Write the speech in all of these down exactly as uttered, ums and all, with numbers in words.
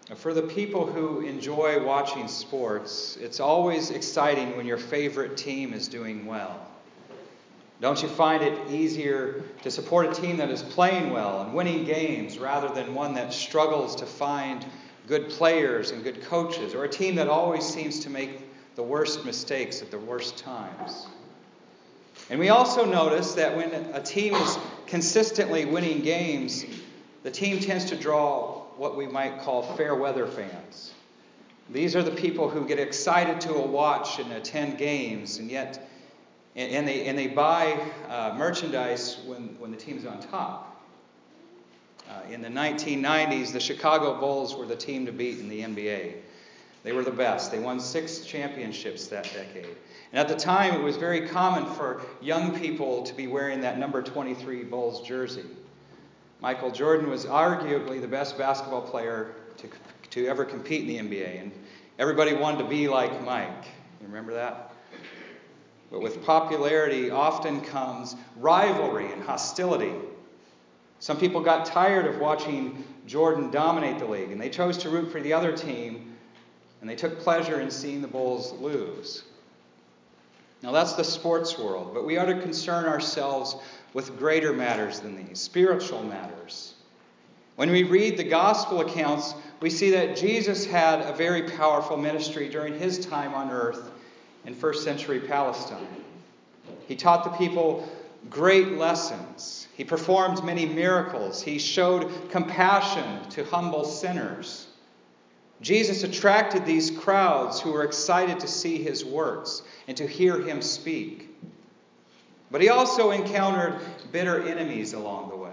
For the people who enjoy watching sports, it's always exciting when your favorite team is doing well. Don't you find it easier to support a team that is playing well and winning games rather than one that struggles to find good players and good coaches, or a team that always seems to make the worst mistakes at the worst times? And we also notice that when a team is consistently winning games, the team tends to draw what we might call fair weather fans. These are the people who get excited to watch and attend games, and yet and they and they buy uh, merchandise when, when the team is on top. Uh, in the nineteen nineties, the Chicago Bulls were the team to beat in the N B A. They were the best. They won six championships that decade. And at the time, it was very common for young people to be wearing that number twenty-three Bulls jersey. Michael Jordan was arguably the best basketball player to to ever compete in the N B A, and everybody wanted to be like Mike. You remember that? But with popularity often comes rivalry and hostility. Some people got tired of watching Jordan dominate the league, and they chose to root for the other team, and they took pleasure in seeing the Bulls lose. Now that's the sports world, but we ought to concern ourselves with greater matters than these, spiritual matters. When we read the gospel accounts, we see that Jesus had a very powerful ministry during his time on earth in first century Palestine. He taught the people great lessons. He performed many miracles. He showed compassion to humble sinners. Jesus attracted these crowds who were excited to see his works and to hear him speak. But he also encountered bitter enemies along the way.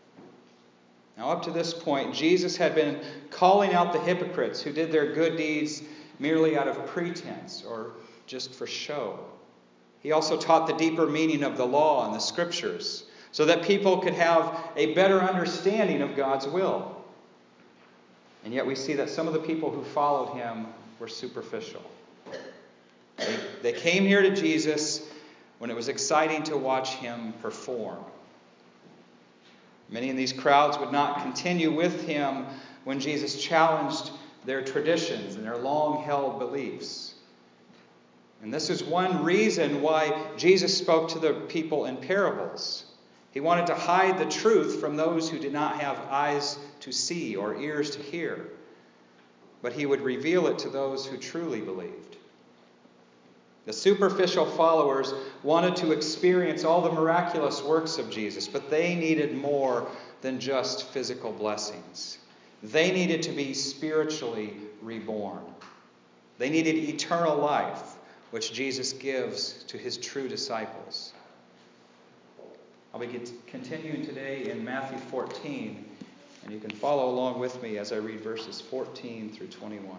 Now, up to this point, Jesus had been calling out the hypocrites who did their good deeds merely out of pretense or just for show. He also taught the deeper meaning of the law and the scriptures so that people could have a better understanding of God's will. And yet we see that some of the people who followed him were superficial. They, they came here to Jesus when it was exciting to watch him perform. Many of these crowds would not continue with him when Jesus challenged their traditions and their long-held beliefs. And this is one reason why Jesus spoke to the people in parables. He wanted to hide the truth from those who did not have eyes to see or ears to hear, but he would reveal it to those who truly believed. The superficial followers wanted to experience all the miraculous works of Jesus, but they needed more than just physical blessings. They needed to be spiritually reborn. They needed eternal life, which Jesus gives to his true disciples. I'll be continuing today in Matthew fourteen, and you can follow along with me as I read verses fourteen through twenty-one.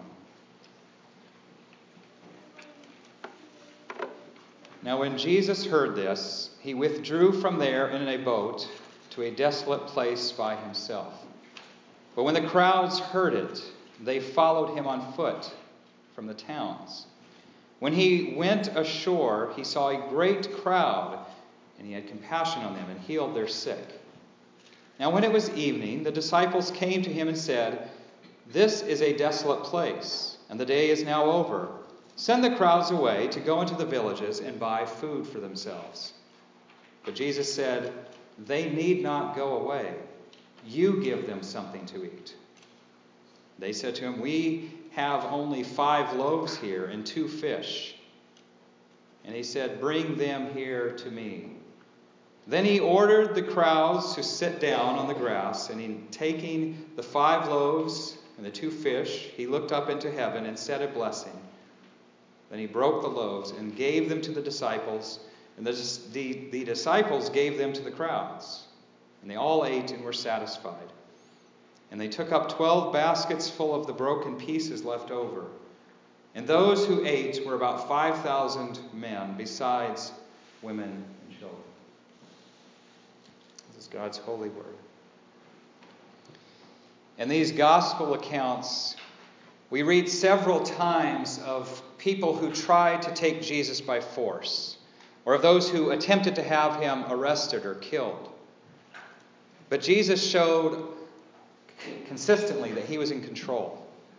Now when Jesus heard this, he withdrew from there in a boat to a desolate place by himself. But when the crowds heard it, they followed him on foot from the towns. When he went ashore, he saw a great crowd, and he had compassion on them and healed their sick. Now when it was evening, the disciples came to him and said, "This is a desolate place, and the day is now over. Send the crowds away to go into the villages and buy food for themselves." But Jesus said, "They need not go away. You give them something to eat." They said to him, "We have only five loaves here and two fish." And he said, "Bring them here to me." Then he ordered the crowds to sit down on the grass, and in taking the five loaves and the two fish, he looked up into heaven and said a blessing. Then he broke the loaves and gave them to the disciples, and the, the, the disciples gave them to the crowds. And they all ate and were satisfied. And they took up twelve baskets full of the broken pieces left over. And those who ate were about five thousand men, besides women and children. This is God's holy word. In these gospel accounts, we read several times of people who tried to take Jesus by force, or of those who attempted to have him arrested or killed. But Jesus showed consistently that he was in control.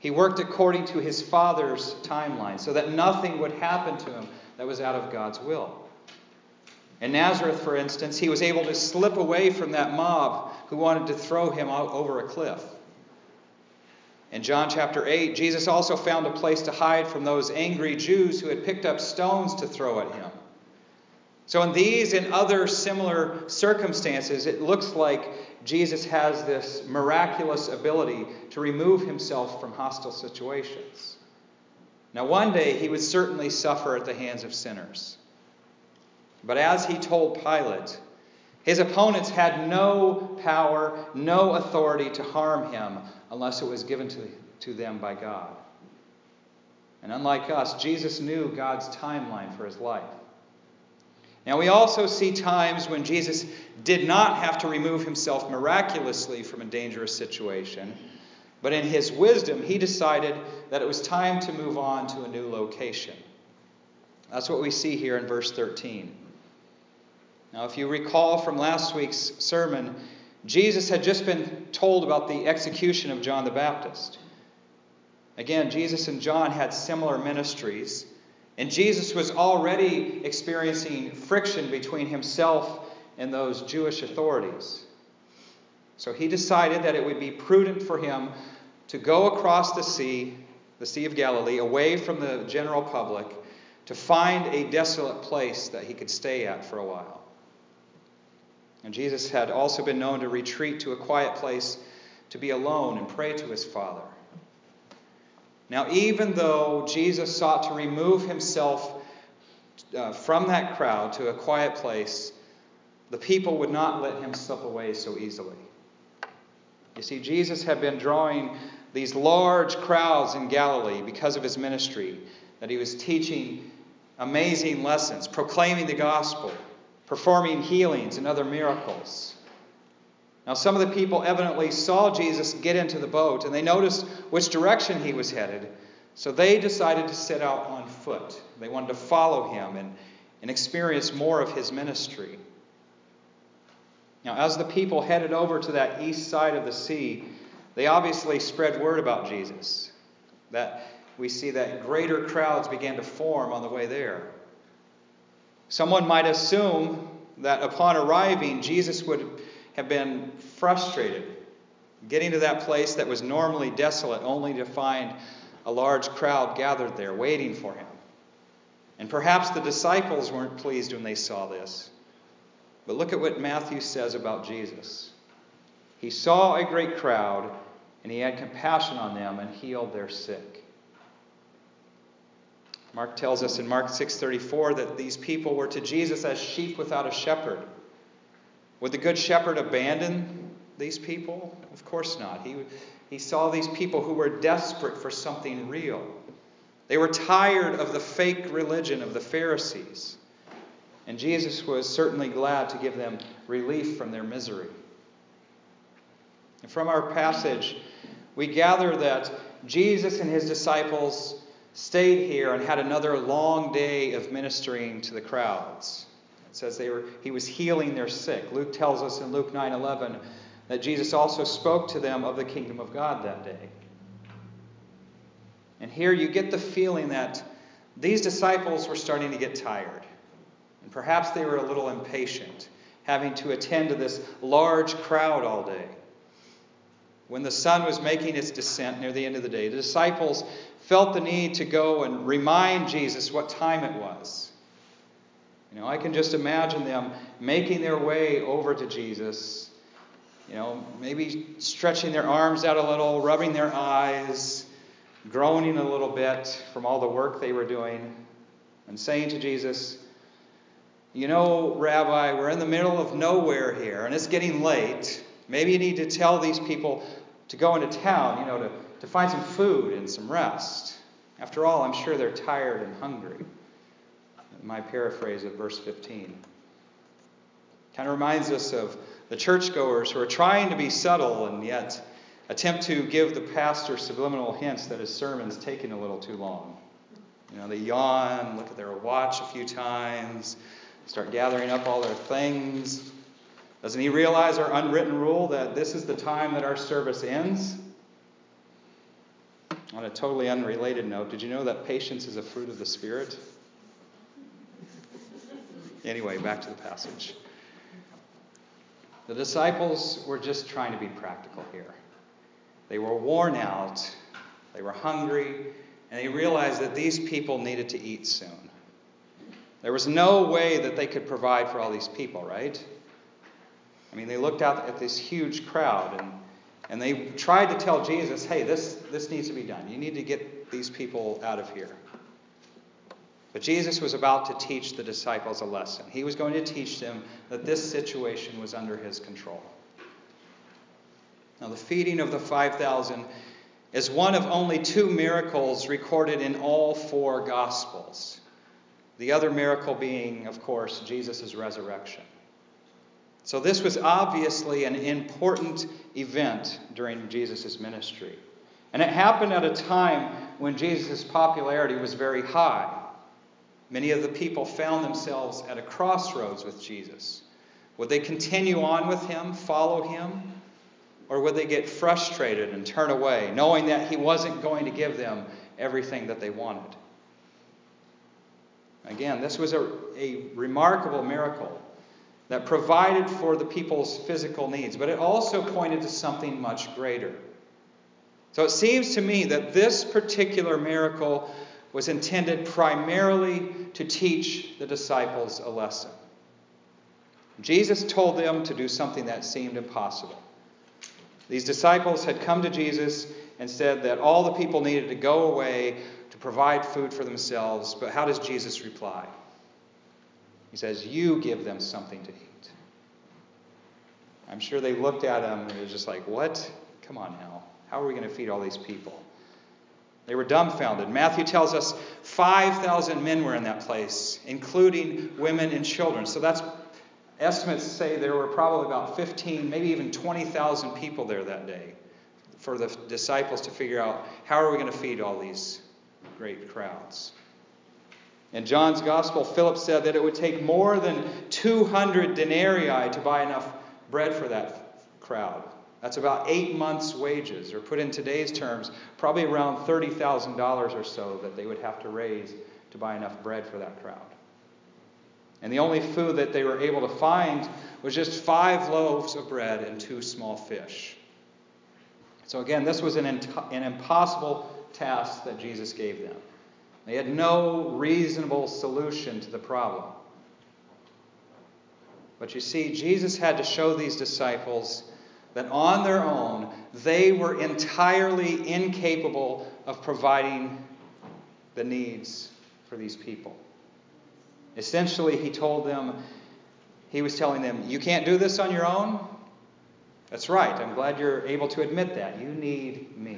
He worked according to his Father's timeline so that nothing would happen to him that was out of God's will. In Nazareth, for instance, he was able to slip away from that mob who wanted to throw him out over a cliff. In John chapter eight, Jesus also found a place to hide from those angry Jews who had picked up stones to throw at him. So in these and other similar circumstances, it looks like Jesus has this miraculous ability to remove himself from hostile situations. Now, one day he would certainly suffer at the hands of sinners. But as he told Pilate, his opponents had no power, no authority to harm him unless it was given to, to them by God. And unlike us, Jesus knew God's timeline for his life. Now, we also see times when Jesus did not have to remove himself miraculously from a dangerous situation, but in his wisdom, he decided that it was time to move on to a new location. That's what we see here in verse thirteen. Now, if you recall from last week's sermon, Jesus had just been told about the execution of John the Baptist. Again, Jesus and John had similar ministries, and Jesus was already experiencing friction between himself and those Jewish authorities. So he decided that it would be prudent for him to go across the sea, the Sea of Galilee, away from the general public, to find a desolate place that he could stay at for a while. And Jesus had also been known to retreat to a quiet place to be alone and pray to his Father. Now, even though Jesus sought to remove himself uh, from that crowd to a quiet place, the people would not let him slip away so easily. You see, Jesus had been drawing these large crowds in Galilee because of his ministry, that he was teaching amazing lessons, proclaiming the gospel, performing healings and other miracles. Now, some of the people evidently saw Jesus get into the boat, and they noticed which direction he was headed, so they decided to set out on foot. They wanted to follow him and, and experience more of his ministry. Now, as the people headed over to that east side of the sea, they obviously spread word about Jesus. That we see that greater crowds began to form on the way there. Someone might assume that upon arriving, Jesus would have been frustrated, getting to that place that was normally desolate, only to find a large crowd gathered there, waiting for him. And perhaps the disciples weren't pleased when they saw this. But look at what Matthew says about Jesus. He saw a great crowd, and he had compassion on them and healed their sick. Mark tells us in Mark six thirty-four that these people were to Jesus as sheep without a shepherd. Would the good shepherd abandon these people? Of course not. He, he saw these people who were desperate for something real. They were tired of the fake religion of the Pharisees. And Jesus was certainly glad to give them relief from their misery. And from our passage, we gather that Jesus and his disciples stayed here and had another long day of ministering to the crowds. It says they were, he was healing their sick. Luke tells us in Luke nine eleven that Jesus also spoke to them of the kingdom of God that day. And here you get the feeling that these disciples were starting to get tired. And perhaps they were a little impatient, having to attend to this large crowd all day. When the sun was making its descent near the end of the day, the disciples felt the need to go and remind Jesus what time it was. You know, I can just imagine them making their way over to Jesus, you know, maybe stretching their arms out a little, rubbing their eyes, groaning a little bit from all the work they were doing, and saying to Jesus, "You know, Rabbi, we're in the middle of nowhere here, and it's getting late. Maybe you need to tell these people to go into town, you know, to, to find some food and some rest. After all, I'm sure they're tired and hungry." My paraphrase of verse fifteen. Kind of reminds us of the churchgoers who are trying to be subtle and yet attempt to give the pastor subliminal hints that his sermon's taking a little too long. You know, they yawn, look at their watch a few times, start gathering up all their things. Doesn't he realize our unwritten rule that this is the time that our service ends? On a totally unrelated note, did you know that patience is a fruit of the Spirit? Anyway, back to the passage. The disciples were just trying to be practical here. They were worn out, they were hungry, and they realized that these people needed to eat soon. There was no way that they could provide for all these people, right? I mean, they looked out at this huge crowd, and, and they tried to tell Jesus, hey, this, this needs to be done. You need to get these people out of here. But Jesus was about to teach the disciples a lesson. He was going to teach them that this situation was under his control. Now, the feeding of the five thousand is one of only two miracles recorded in all four Gospels. The other miracle being, of course, Jesus' resurrection. So this was obviously an important event during Jesus' ministry. And it happened at a time when Jesus' popularity was very high. Many of the people found themselves at a crossroads with Jesus. Would they continue on with him, follow him? Or would they get frustrated and turn away, knowing that he wasn't going to give them everything that they wanted? Again, this was a, a remarkable miracle that provided for the people's physical needs, but it also pointed to something much greater. So it seems to me that this particular miracle was intended primarily to teach the disciples a lesson. Jesus told them to do something that seemed impossible. These disciples had come to Jesus and said that all the people needed to go away to provide food for themselves. But how does Jesus reply? He says, you give them something to eat. I'm sure they looked at him and it was just like, what? Come on now. How are we going to feed all these people? They were dumbfounded. Matthew tells us five thousand men were in that place, including women and children. So that's estimates say there were probably about fifteen, maybe even twenty thousand people there that day for the disciples to figure out how are we going to feed all these great crowds. In John's Gospel, Philip said that it would take more than two hundred denarii to buy enough bread for that crowd. That's about eight months' wages, or put in today's terms, probably around thirty thousand dollars or so that they would have to raise to buy enough bread for that crowd. And the only food that they were able to find was just five loaves of bread and two small fish. So again, this was an, int- an impossible task that Jesus gave them. They had no reasonable solution to the problem. But you see, Jesus had to show these disciples that on their own, they were entirely incapable of providing the needs for these people. Essentially, he told them, he was telling them, you can't do this on your own? That's right. I'm glad you're able to admit that. You need me.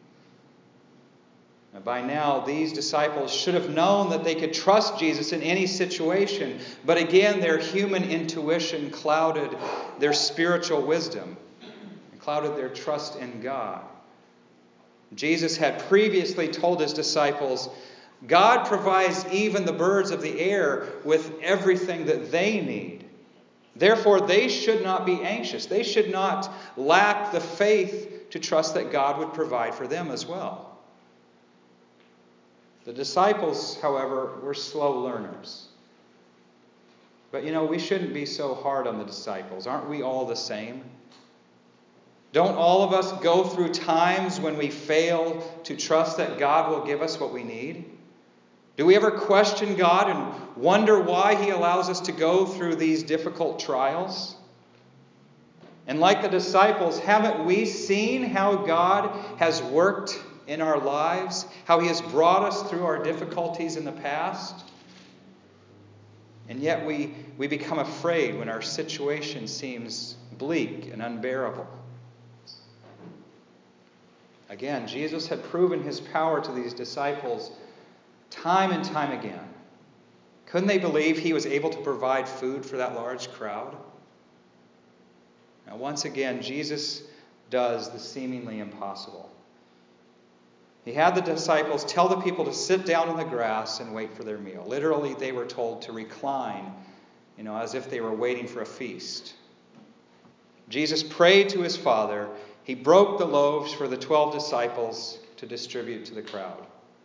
Now, by now, these disciples should have known that they could trust Jesus in any situation. But again, their human intuition clouded their spiritual wisdom. It clouded their trust in God. Jesus had previously told his disciples, God provides even the birds of the air with everything that they need. Therefore, they should not be anxious. They should not lack the faith to trust that God would provide for them as well. The disciples, however, were slow learners. But you know, we shouldn't be so hard on the disciples. Aren't we all the same? Don't all of us go through times when we fail to trust that God will give us what we need? Do we ever question God and wonder why he allows us to go through these difficult trials? And like the disciples, haven't we seen how God has worked in our lives? How he has brought us through our difficulties in the past? And yet we, we become afraid when our situation seems bleak and unbearable. Again, Jesus had proven his power to these disciples time and time again. Couldn't they believe he was able to provide food for that large crowd? Now, once again, Jesus does the seemingly impossible. He had the disciples tell the people to sit down in the grass and wait for their meal. Literally, they were told to recline, you know, as if they were waiting for a feast. Jesus prayed to his Father. He broke the loaves for the twelve disciples to distribute to the crowd.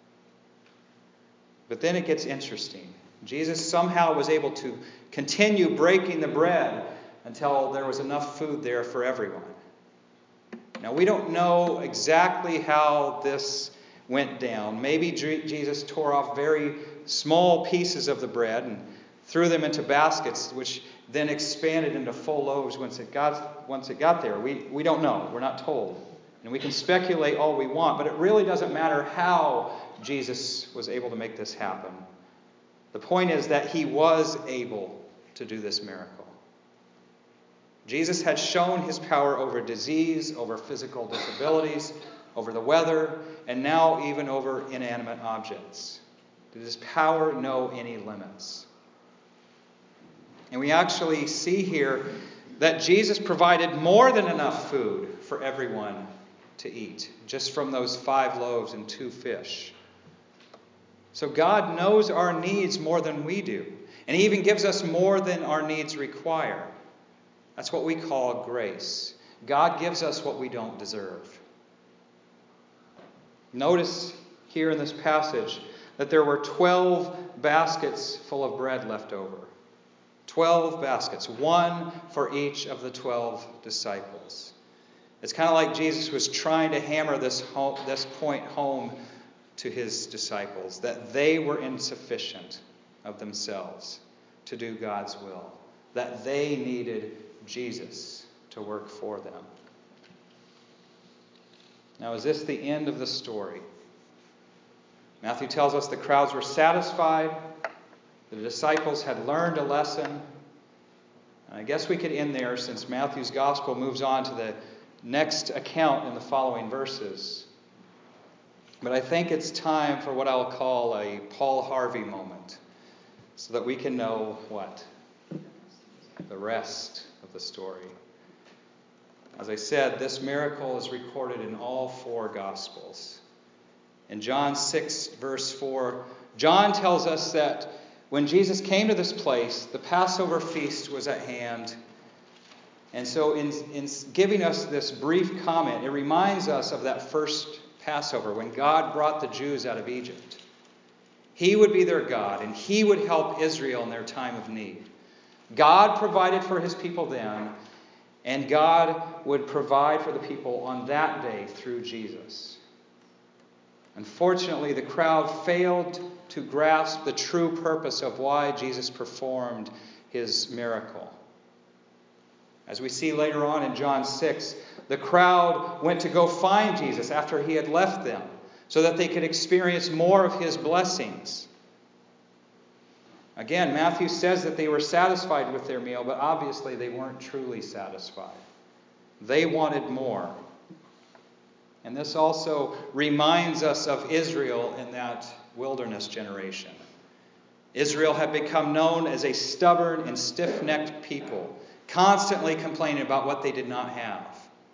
But then it gets interesting. Jesus somehow was able to continue breaking the bread until there was enough food there for everyone. Now, we don't know exactly how this went down. Maybe Jesus tore off very small pieces of the bread and threw them into baskets, which then expanded into full loaves once it got once it got there. We, we don't know. We're not told. And we can speculate all we want, but it really doesn't matter how Jesus was able to make this happen. The point is that he was able to do this miracle. Jesus had shown his power over disease, over physical disabilities, over the weather, and now even over inanimate objects. Did his power know any limits? And we actually see here that Jesus provided more than enough food for everyone to eat, just from those five loaves and two fish. So God knows our needs more than we do, and he even gives us more than our needs require. That's what we call grace. God gives us what we don't deserve. Notice here in this passage that there were twelve baskets full of bread left over. Twelve baskets, one for each of the twelve disciples. It's kind of like Jesus was trying to hammer this home, this point home to his disciples, that they were insufficient of themselves to do God's will, that they needed Jesus to work for them. Now, is this the end of the story? Matthew tells us the crowds were satisfied. The disciples had learned a lesson. And I guess we could end there, since Matthew's gospel moves on to the next account in the following verses. But I think it's time for what I'll call a Paul Harvey moment, so that we can know what? The rest of the story. As I said, this miracle is recorded in all four Gospels. In John six, verse four, John tells us that when Jesus came to this place, the Passover feast was at hand. And so in, in giving us this brief comment, it reminds us of that first Passover when God brought the Jews out of Egypt. He would be their God, and he would help Israel in their time of need. God provided for his people then, and God would provide for the people on that day through Jesus. Unfortunately, the crowd failed to grasp the true purpose of why Jesus performed his miracle. As we see later on in John six, the crowd went to go find Jesus after he had left them, so that they could experience more of his blessings. Again, Matthew says that they were satisfied with their meal, but obviously they weren't truly satisfied. They wanted more. And this also reminds us of Israel in that wilderness generation. Israel had become known as a stubborn and stiff-necked people, constantly complaining about what they did not have.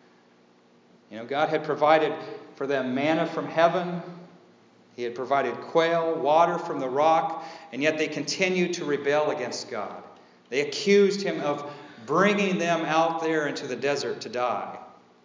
You know, God had provided for them manna from heaven. He had provided quail, water from the rock, and yet they continued to rebel against God. They accused him of bringing them out there into the desert to die.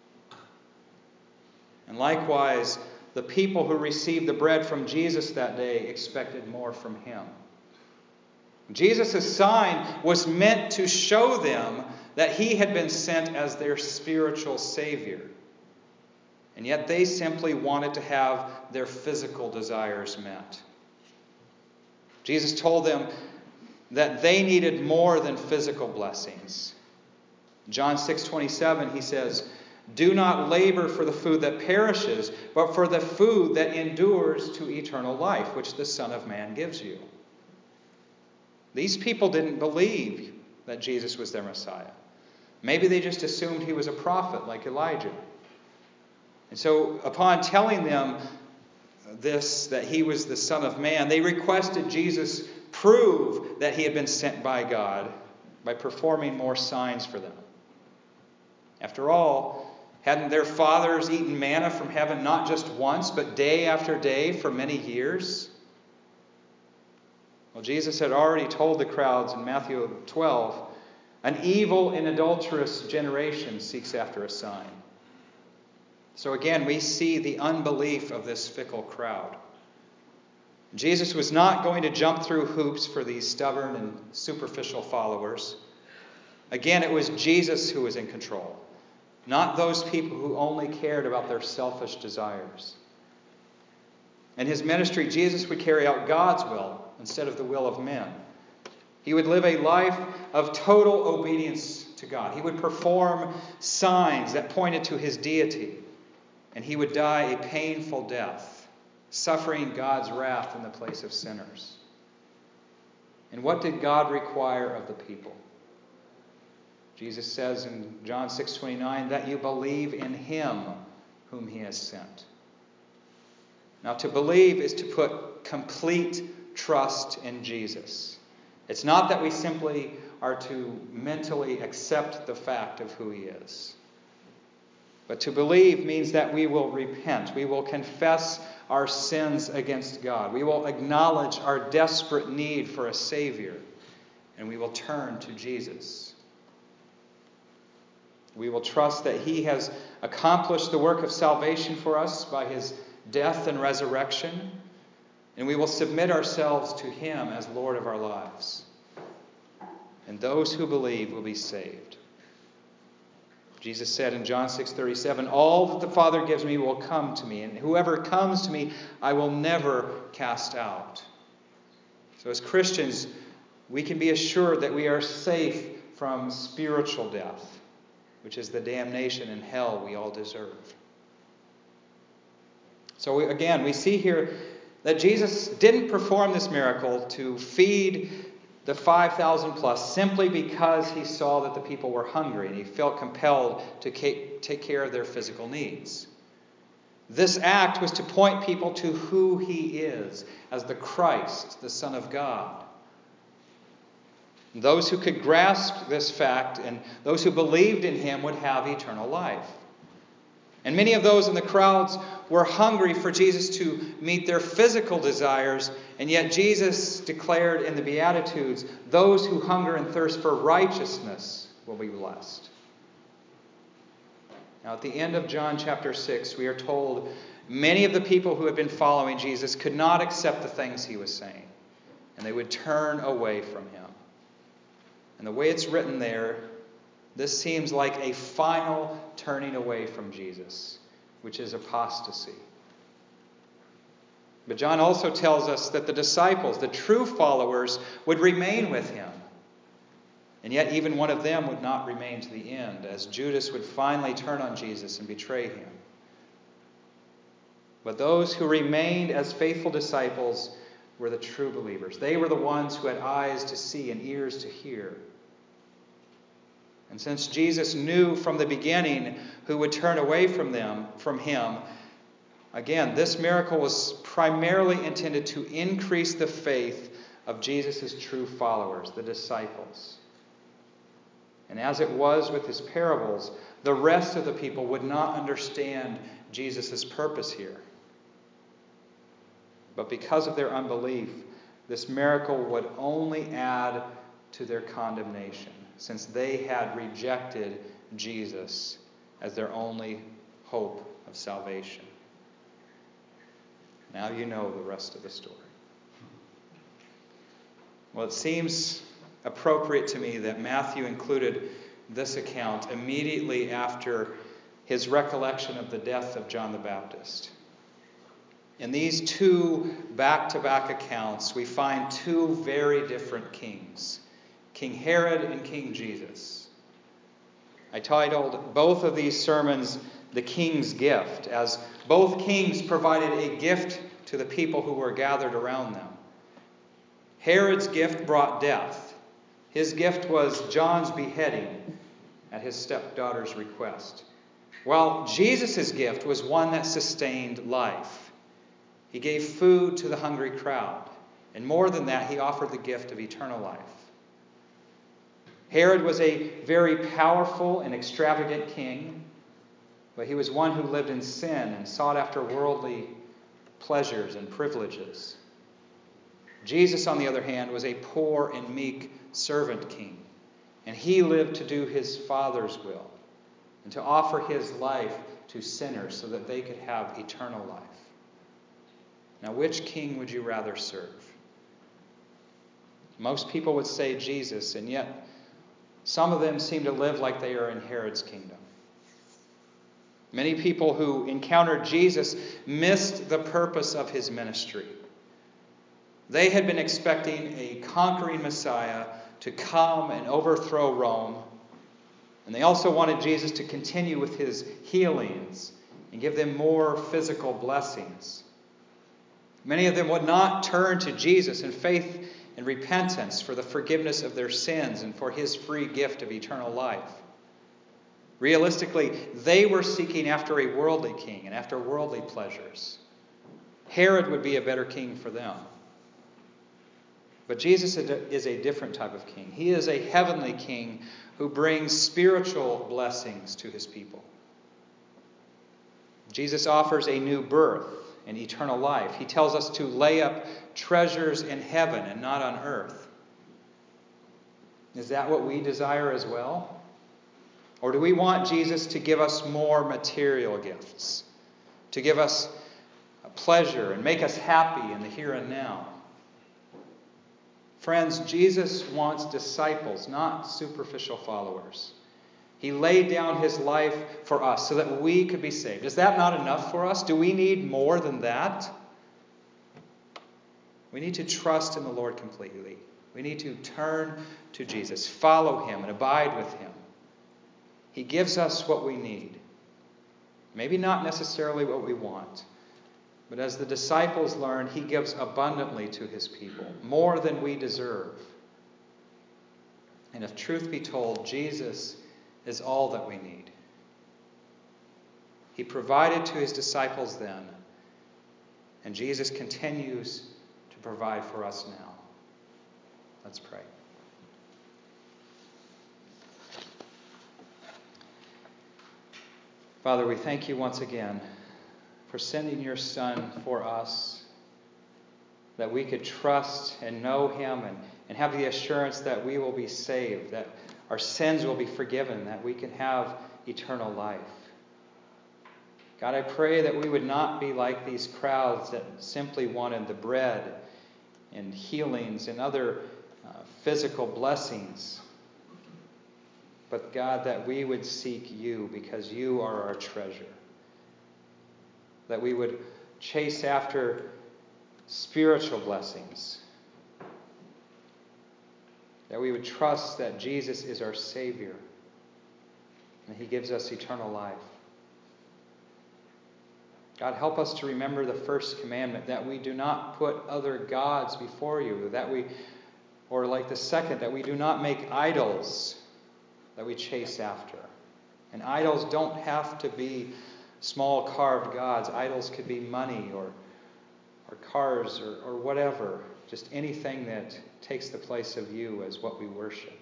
And likewise, the people who received the bread from Jesus that day expected more from him. Jesus' sign was meant to show them that he had been sent as their spiritual Savior. And yet they simply wanted to have their physical desires met. Jesus told them that they needed more than physical blessings. John six twenty-seven, he says, "Do not labor for the food that perishes, but for the food that endures to eternal life, which the Son of Man gives you." These people didn't believe that Jesus was their Messiah. Maybe they just assumed he was a prophet like Elijah. And so upon telling them this, that he was the Son of Man, they requested Jesus prove that he had been sent by God by performing more signs for them. After all, hadn't their fathers eaten manna from heaven not just once, but day after day for many years? Well, Jesus had already told the crowds in Matthew twelve, "An evil and adulterous generation seeks after a sign." So again, we see the unbelief of this fickle crowd. Jesus was not going to jump through hoops for these stubborn and superficial followers. Again, it was Jesus who was in control, not those people who only cared about their selfish desires. In his ministry, Jesus would carry out God's will instead of the will of men. He would live a life of total obedience to God. He would perform signs that pointed to his deity, and he would die a painful death, suffering God's wrath in the place of sinners. And what did God require of the people? Jesus says in John six twenty-nine that you believe in him whom he has sent. Now, to believe is to put complete trust in Jesus. It's not that we simply are to mentally accept the fact of who he is. But to believe means that we will repent. We will confess our sins against God. We will acknowledge our desperate need for a Savior. And we will turn to Jesus. We will trust that he has accomplished the work of salvation for us by his death and resurrection. And we will submit ourselves to him as Lord of our lives. And those who believe will be saved. Jesus said in John six thirty-seven, all that the Father gives me will come to me, and whoever comes to me I will never cast out. So as Christians, we can be assured that we are safe from spiritual death, which is the damnation in hell we all deserve. So we, again, we see here that Jesus didn't perform this miracle to feed the five thousand plus simply because he saw that the people were hungry and he felt compelled to take care of their physical needs. This act was to point people to who he is as the Christ, the Son of God. Those who could grasp this fact and those who believed in him would have eternal life. And many of those in the crowds were hungry for Jesus to meet their physical desires, and yet Jesus declared in the Beatitudes, those who hunger and thirst for righteousness will be blessed. Now at the end of John chapter six, we are told many of the people who had been following Jesus could not accept the things he was saying, and they would turn away from him. And the way it's written there, this seems like a final turning away from Jesus, which is apostasy. But John also tells us that the disciples, the true followers, would remain with him. And yet even one of them would not remain to the end, as Judas would finally turn on Jesus and betray him. But those who remained as faithful disciples were the true believers. They were the ones who had eyes to see and ears to hear. And since Jesus knew from the beginning who would turn away from them, from him, again, this miracle was primarily intended to increase the faith of Jesus' true followers, the disciples. And as it was with his parables, the rest of the people would not understand Jesus' purpose here. But because of their unbelief, this miracle would only add to their condemnation, since they had rejected Jesus as their only hope of salvation. Now you know the rest of the story. Well, it seems appropriate to me that Matthew included this account immediately after his recollection of the death of John the Baptist. In these two back-to-back accounts, we find two very different kings, King Herod and King Jesus. I titled both of these sermons, The King's Gift, as both kings provided a gift to the people who were gathered around them. Herod's gift brought death. His gift was John's beheading at his stepdaughter's request, while Jesus' gift was one that sustained life. He gave food to the hungry crowd, and more than that, he offered the gift of eternal life. Herod was a very powerful and extravagant king, but he was one who lived in sin and sought after worldly pleasures and privileges. Jesus, on the other hand, was a poor and meek servant king, and he lived to do his Father's will and to offer his life to sinners so that they could have eternal life. Now, which king would you rather serve? Most people would say Jesus, and yet some of them seem to live like they are in Herod's kingdom. Many people who encountered Jesus missed the purpose of his ministry. They had been expecting a conquering Messiah to come and overthrow Rome. And they also wanted Jesus to continue with his healings and give them more physical blessings. Many of them would not turn to Jesus in faith and repentance for the forgiveness of their sins and for his free gift of eternal life. Realistically, they were seeking after a worldly king and after worldly pleasures. Herod would be a better king for them. But Jesus is a different type of king. He is a heavenly king who brings spiritual blessings to his people. Jesus offers a new birth and eternal life. He tells us to lay up treasures in heaven and not on earth. Is that what we desire as well? Or do we want Jesus to give us more material gifts? To give us pleasure and make us happy in the here and now? Friends, Jesus wants disciples, not superficial followers. He laid down his life for us so that we could be saved. Is that not enough for us? Do we need more than that? We need to trust in the Lord completely. We need to turn to Jesus, follow him, and abide with him. He gives us what we need. Maybe not necessarily what we want. But as the disciples learned, he gives abundantly to his people, more than we deserve. And if truth be told, Jesus is all that we need. He provided to his disciples then, and Jesus continues to provide for us now. Let's pray. Father, we thank you once again for sending your Son for us, that we could trust and know him and, and have the assurance that we will be saved, that our sins will be forgiven, that we can have eternal life. God, I pray that we would not be like these crowds that simply wanted the bread and healings and other uh, physical blessings. But God, that we would seek you because you are our treasure. That we would chase after spiritual blessings. That we would trust that Jesus is our Savior and he gives us eternal life. God, help us to remember the first commandment, that we do not put other gods before you, that we, or like the second, that we do not make idols that we chase after. And idols don't have to be small carved gods. Idols could be money or or cars or, or whatever. Just anything that takes the place of you as what we worship.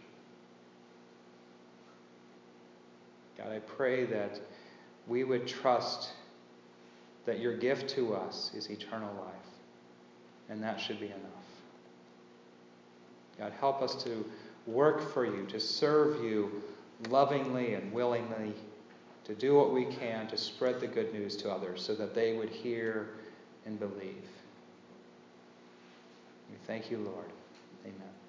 God, I pray that we would trust that your gift to us is eternal life. And that should be enough. God, help us to work for you, to serve you lovingly and willingly, to do what we can to spread the good news to others so that they would hear and believe. We thank you, Lord. Amen.